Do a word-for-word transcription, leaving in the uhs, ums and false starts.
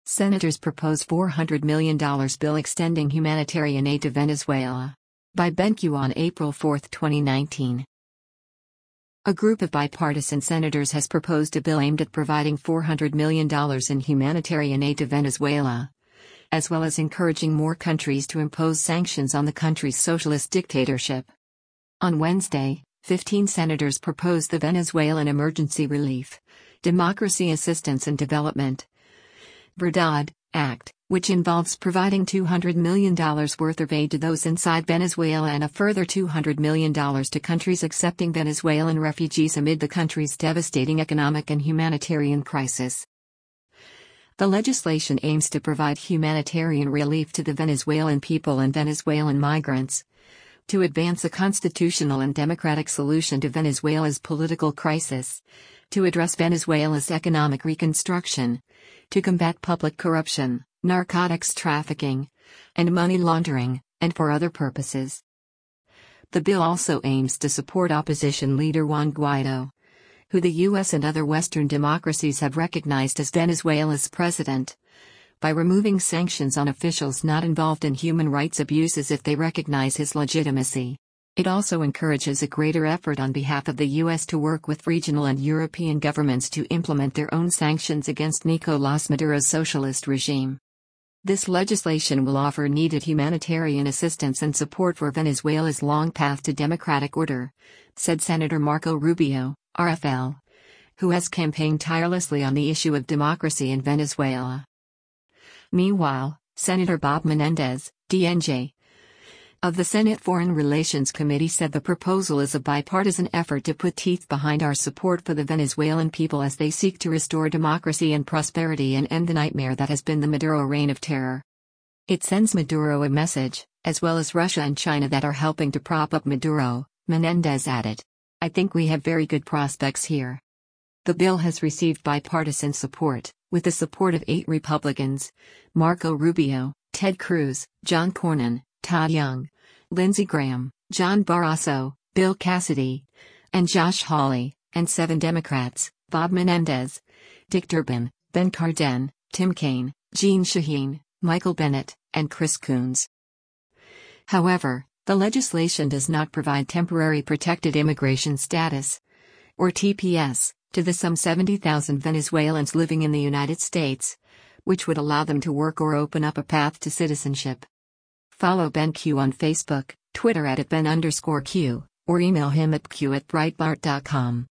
Senators propose four hundred million dollars bill extending humanitarian aid to Venezuela. By BenQ on April fourth, twenty nineteen. A group of bipartisan senators has proposed a bill aimed at providing four hundred million dollars in humanitarian aid to Venezuela, as well as encouraging more countries to impose sanctions on the country's socialist dictatorship. On Wednesday, fifteen senators proposed the Venezuelan Emergency Relief, Democracy Assistance and Development (VERDAD) Act, which involves providing two hundred million dollars worth of aid to those inside Venezuela and a further two hundred million dollars to countries accepting Venezuelan refugees amid the country's devastating economic and humanitarian crisis. The legislation aims to provide humanitarian relief to the Venezuelan people and Venezuelan migrants, to advance a constitutional and democratic solution to Venezuela's political crisis, to address Venezuela's economic reconstruction, to combat public corruption, narcotics trafficking, and money laundering, and for other purposes. The bill also aims to support opposition leader Juan Guaido, who the U S and other Western democracies have recognized as Venezuela's president, by removing sanctions on officials not involved in human rights abuses if they recognize his legitimacy. It also encourages a greater effort on behalf of the U S to work with regional and European governments to implement their own sanctions against Nicolás Maduro's socialist regime. This legislation will offer needed humanitarian assistance and support for Venezuela's long path to democratic order, said Senator Marco Rubio, R F L, who has campaigned tirelessly on the issue of democracy in Venezuela. Meanwhile, Senator Bob Menendez, D N J, of the Senate Foreign Relations Committee said the proposal is a bipartisan effort to put teeth behind our support for the Venezuelan people as they seek to restore democracy and prosperity and end the nightmare that has been the Maduro reign of terror. It sends Maduro a message, as well as Russia and China that are helping to prop up Maduro, Menendez added. I think we have very good prospects here. The bill has received bipartisan support, with the support of eight Republicans: Marco Rubio, Ted Cruz, John Cornyn, Todd Young, Lindsey Graham, John Barrasso, Bill Cassidy, and Josh Hawley, and seven Democrats: Bob Menendez, Dick Durbin, Ben Cardin, Tim Kaine, Jeanne Shaheen, Michael Bennet, and Chris Coons. However, the legislation does not provide temporary protected immigration status, or T P S, to the some seventy thousand Venezuelans living in the United States, which would allow them to work or open up a path to citizenship. Follow BenQ on Facebook, Twitter at Ben underscore Q, or email him at q at breitbart dot com.